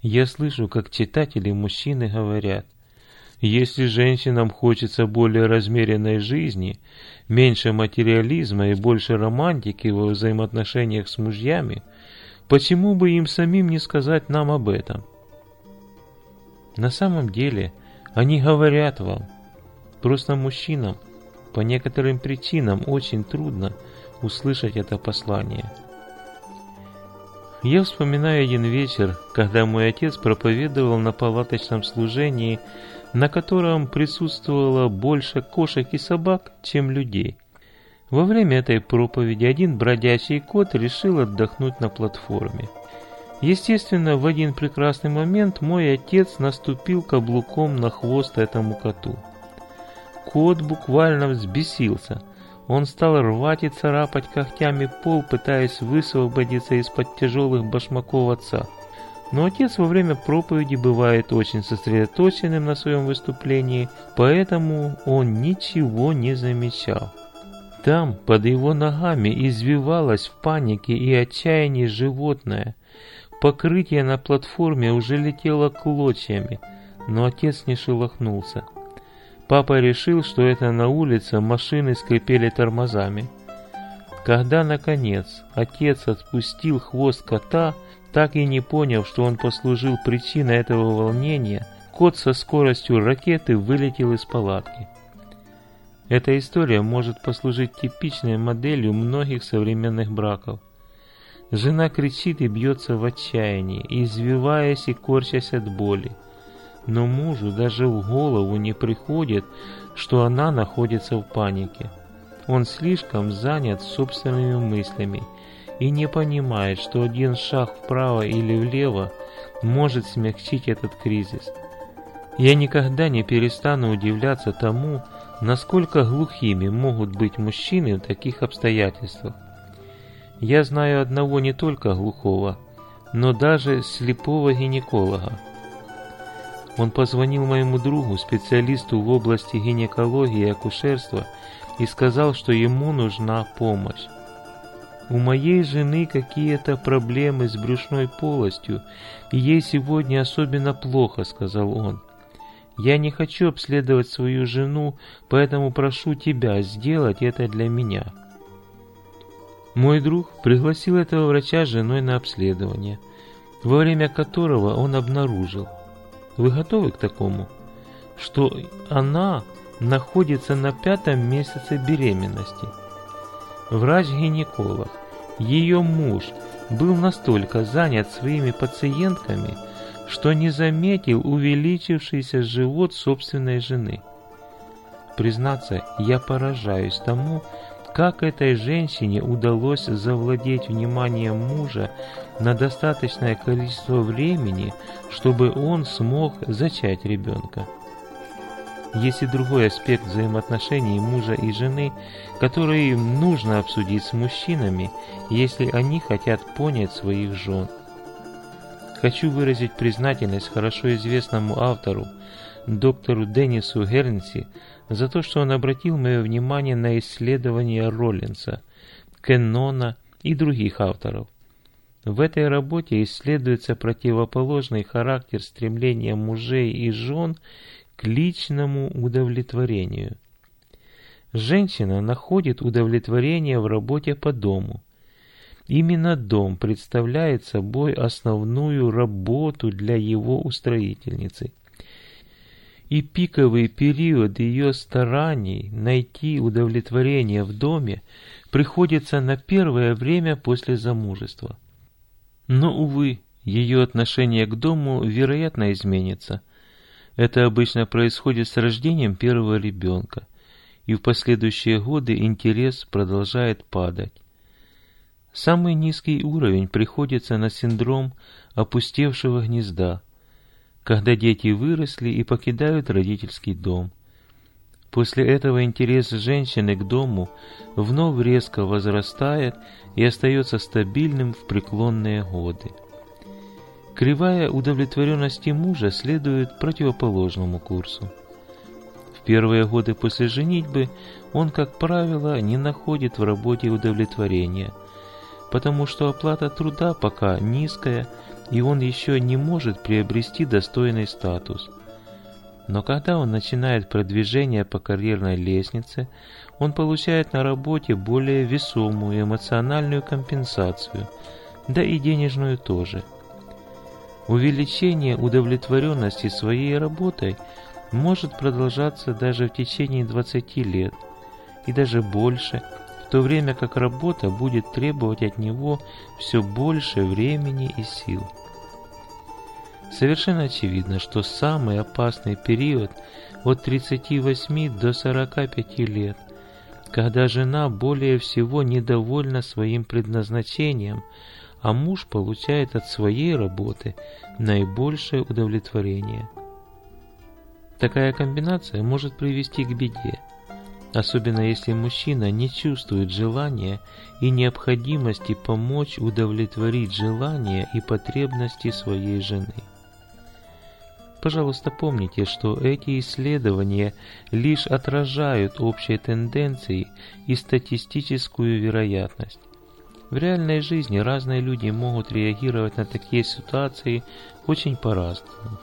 Я слышу, как читатели-мужчины говорят: если женщинам хочется более размеренной жизни, меньше материализма и больше романтики во взаимоотношениях с мужьями, почему бы им самим не сказать нам об этом? На самом деле, они говорят вам. Просто мужчинам по некоторым причинам очень трудно услышать это послание. Я вспоминаю один вечер, когда мой отец проповедовал на палаточном служении, на котором присутствовало больше кошек и собак, чем людей. Во время этой проповеди один бродячий кот решил отдохнуть на платформе. Естественно, в один прекрасный момент мой отец наступил каблуком на хвост этому коту. Кот буквально взбесился. Он стал рвать и царапать когтями пол, пытаясь высвободиться из-под тяжелых башмаков отца. Но отец во время проповеди бывает очень сосредоточенным на своем выступлении, поэтому он ничего не замечал. Там, под его ногами, извивалось в панике и отчаянии животное. Покрытие на платформе уже летело клочьями, но отец не шелохнулся. Папа решил, что это на улице машины скрипели тормозами. Когда, наконец, отец отпустил хвост кота, так и не поняв, что он послужил причиной этого волнения, кот со скоростью ракеты вылетел из палатки. Эта история может послужить типичной моделью многих современных браков. Жена кричит и бьется в отчаянии, извиваясь и корчась от боли. Но мужу даже в голову не приходит, что она находится в панике. Он слишком занят собственными мыслями и не понимает, что один шаг вправо или влево может смягчить этот кризис. Я никогда не перестану удивляться тому, насколько глухими могут быть мужчины в таких обстоятельствах. Я знаю одного не только глухого, но даже слепого гинеколога. Он позвонил моему другу, специалисту в области гинекологии и акушерства, и сказал, что ему нужна помощь. У моей жены какие-то проблемы с брюшной полостью, и ей сегодня особенно плохо, сказал он. Я не хочу обследовать свою жену, поэтому прошу тебя сделать это для меня. Мой друг пригласил этого врача с женой на обследование, во время которого он обнаружил, вы готовы к такому, что она находится на 5-м месяце беременности. Врач-гинеколог, ее муж, был настолько занят своими пациентками, что не заметил увеличившийся живот собственной жены. Признаться, я поражаюсь тому, как этой женщине удалось завладеть вниманием мужа на достаточное количество времени, чтобы он смог зачать ребенка. Есть и другой аспект взаимоотношений мужа и жены, который нужно обсудить с мужчинами, если они хотят понять своих жен. Хочу выразить признательность хорошо известному автору, доктору Деннису Гернси, за то, что он обратил мое внимание на исследования Роллинса, Кеннона и других авторов. В этой работе исследуется противоположный характер стремления мужей и жен к личному удовлетворению. Женщина находит удовлетворение в работе по дому. Именно дом представляет собой основную работу для его устроительницы. И пиковый период ее стараний найти удовлетворение в доме приходится на первое время после замужества. Но, увы, ее отношение к дому, вероятно, изменится. Это обычно происходит с рождением первого ребенка, и в последующие годы интерес продолжает падать. Самый низкий уровень приходится на синдром опустевшего гнезда, когда дети выросли и покидают родительский дом. После этого интерес женщины к дому вновь резко возрастает и остается стабильным в преклонные годы. Кривая удовлетворенности мужа следует противоположному курсу. В первые годы после женитьбы он, как правило, не находит в работе удовлетворения, потому что оплата труда пока низкая, и он еще не может приобрести достойный статус. Но когда он начинает продвижение по карьерной лестнице, он получает на работе более весомую эмоциональную компенсацию, да и денежную тоже. Увеличение удовлетворенности своей работой может продолжаться даже в течение 20 лет, и даже больше, в то время как работа будет требовать от него все больше времени и сил. Совершенно очевидно, что самый опасный период от 38 до 45 лет, когда жена более всего недовольна своим предназначением, а муж получает от своей работы наибольшее удовлетворение. Такая комбинация может привести к беде, особенно если мужчина не чувствует желания и необходимости помочь удовлетворить желания и потребности своей жены. Пожалуйста, помните, что эти исследования лишь отражают общие тенденции и статистическую вероятность. В реальной жизни разные люди могут реагировать на такие ситуации очень по-разному.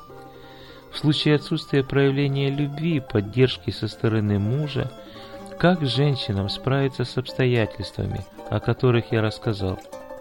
В случае отсутствия проявления любви и поддержки со стороны мужа, как женщинам справиться с обстоятельствами, о которых я рассказал?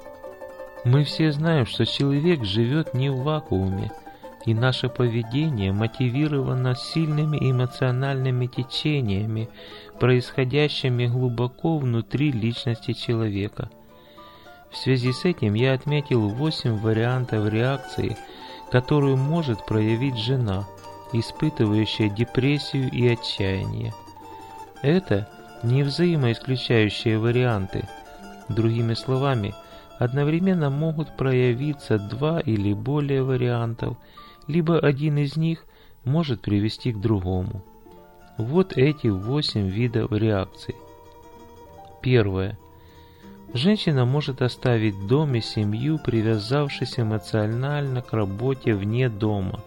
Мы все знаем, что человек живет не в вакууме, и наше поведение мотивировано сильными эмоциональными течениями, происходящими глубоко внутри личности человека. В связи с этим я отметил 8 вариантов реакции, которую может проявить жена, испытывающая депрессию и отчаяние. Это не взаимоисключающие варианты. Другими словами, одновременно могут проявиться 2 или более вариантов, либо один из них может привести к другому. Вот эти 8 видов реакций. Первое. Женщина может оставить дом и семью, привязавшись эмоционально к работе вне дома.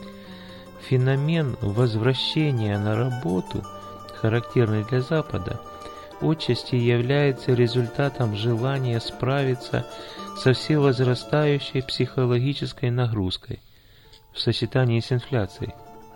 Феномен возвращения на работу, характерный для Запада, отчасти является результатом желания справиться со всевозрастающей психологической нагрузкой в сочетании с инфляцией.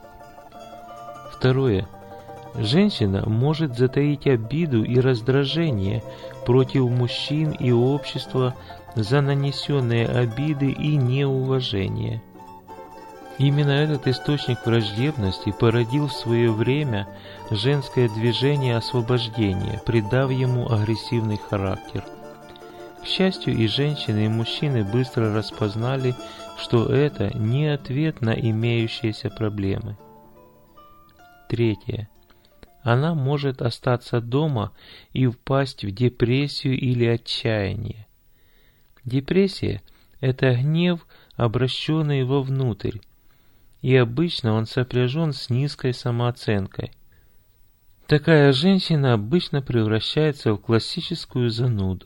Второе. Женщина может затаить обиду и раздражение против мужчин и общества за нанесенные обиды и неуважение. Именно этот источник враждебности породил в свое время женское движение освобождения, придав ему агрессивный характер. К счастью, и женщины, и мужчины быстро распознали, что это не ответ на имеющиеся проблемы. Третье. Она может остаться дома и впасть в депрессию или отчаяние. Депрессия – это гнев, обращенный вовнутрь, и обычно он сопряжен с низкой самооценкой. Такая женщина обычно превращается в классическую зануду.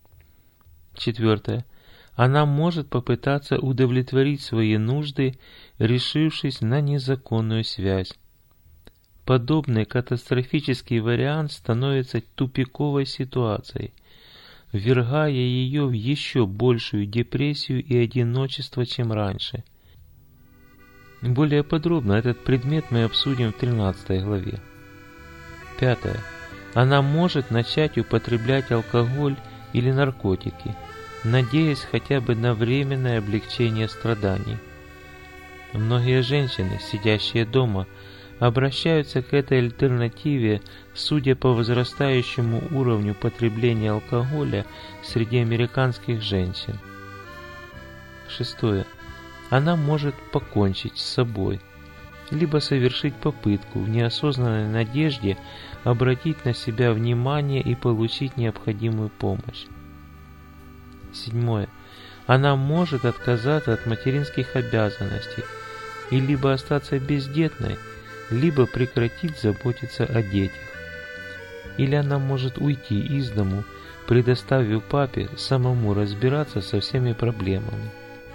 Четвертое. Она может попытаться удовлетворить свои нужды, решившись на незаконную связь. Подобный катастрофический вариант становится тупиковой ситуацией, ввергая ее в еще большую депрессию и одиночество, чем раньше. Более подробно этот предмет мы обсудим в 13 главе. Пятое. Она может начать употреблять алкоголь или наркотики, надеясь хотя бы на временное облегчение страданий. Многие женщины, сидящие дома, обращаются к этой альтернативе, судя по возрастающему уровню потребления алкоголя среди американских женщин. Шестое. Она может покончить с собой, либо совершить попытку в неосознанной надежде обратить на себя внимание и получить необходимую помощь. Седьмое. Она может отказаться от материнских обязанностей и либо остаться бездетной, либо прекратить заботиться о детях. Или она может уйти из дому, предоставив папе самому разбираться со всеми проблемами.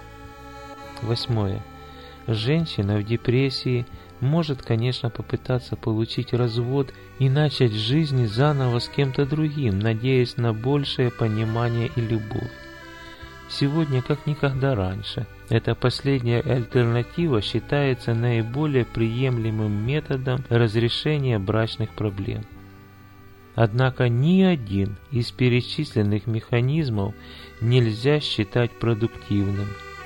Восьмое. Женщина в депрессии может, конечно, попытаться получить развод и начать жизнь заново с кем-то другим, надеясь на большее понимание и любовь. Сегодня, как никогда раньше, эта последняя альтернатива считается наиболее приемлемым методом разрешения брачных проблем. Однако ни один из перечисленных механизмов нельзя считать продуктивным.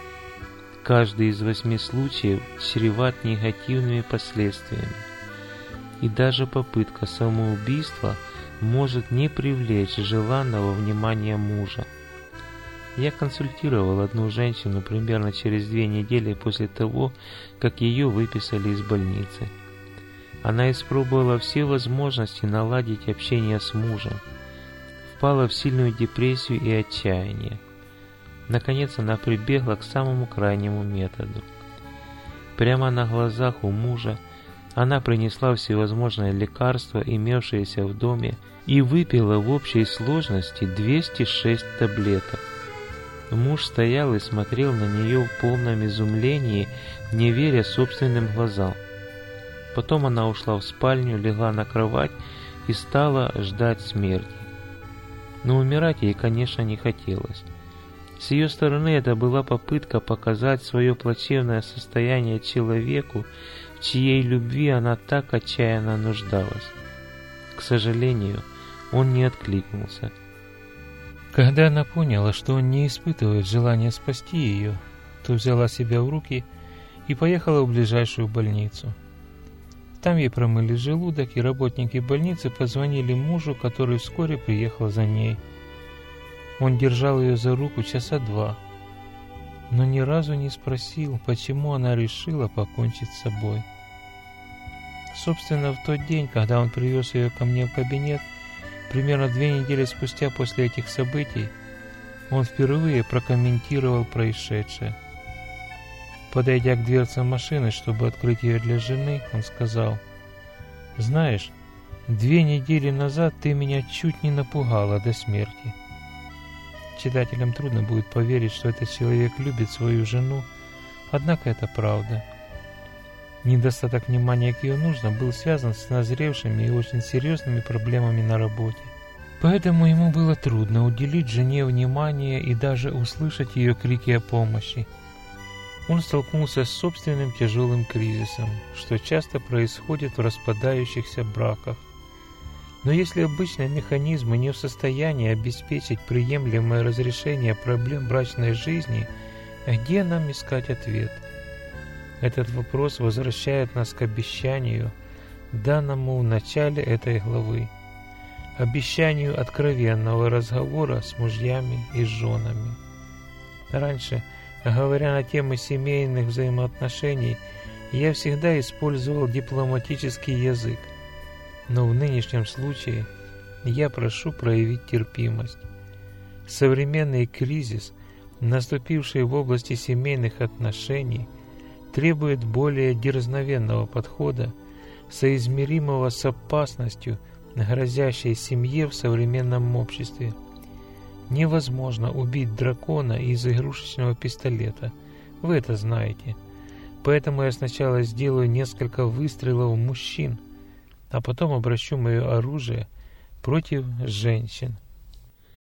Каждый из 8 случаев чреват негативными последствиями. И даже попытка самоубийства может не привлечь желанного внимания мужа. Я консультировал одну женщину примерно через 2 недели после того, как ее выписали из больницы. Она испробовала все возможности наладить общение с мужем, впала в сильную депрессию и отчаяние. Наконец она прибегла к самому крайнему методу. Прямо на глазах у мужа она принесла всевозможные лекарства, имевшиеся в доме, и выпила в общей сложности 206 таблеток. Муж стоял и смотрел на нее в полном изумлении, не веря собственным глазам. Потом она ушла в спальню, легла на кровать и стала ждать смерти. Но умирать ей, конечно, не хотелось. С ее стороны это была попытка показать свое плачевное состояние человеку, в чьей любви она так отчаянно нуждалась. К сожалению, он не откликнулся. Когда она поняла, что он не испытывает желания спасти ее, то взяла себя в руки и поехала в ближайшую больницу. Там ей промыли желудок, и работники больницы позвонили мужу, который вскоре приехал за ней. Он держал ее за руку часа 2, но ни разу не спросил, почему она решила покончить с собой. Собственно, в тот день, когда он привез ее ко мне в кабинет, примерно 2 недели спустя после этих событий, он впервые прокомментировал происшедшее. Подойдя к дверцам машины, чтобы открыть ее для жены, он сказал: «Знаешь, 2 недели назад ты меня чуть не напугала до смерти». Читателям трудно будет поверить, что этот человек любит свою жену, однако это правда. Недостаток внимания к ее нуждам был связан с назревшими и очень серьезными проблемами на работе. Поэтому ему было трудно уделить жене внимание и даже услышать ее крики о помощи. Он столкнулся с собственным тяжелым кризисом, что часто происходит в распадающихся браках. Но если обычные механизмы не в состоянии обеспечить приемлемое разрешение проблем брачной жизни, где нам искать ответ? Этот вопрос возвращает нас к обещанию, данному в начале этой главы. Обещанию откровенного разговора с мужьями и женами. Раньше, говоря на темы семейных взаимоотношений, я всегда использовал дипломатический язык, но в нынешнем случае я прошу проявить терпимость. Современный кризис, наступивший в области семейных отношений, требует более дерзновенного подхода, соизмеримого с опасностью, грозящей семье в современном обществе. Невозможно убить дракона из игрушечного пистолета, вы это знаете. Поэтому я сначала сделаю несколько выстрелов в мужчин, а потом обращу мое оружие против женщин.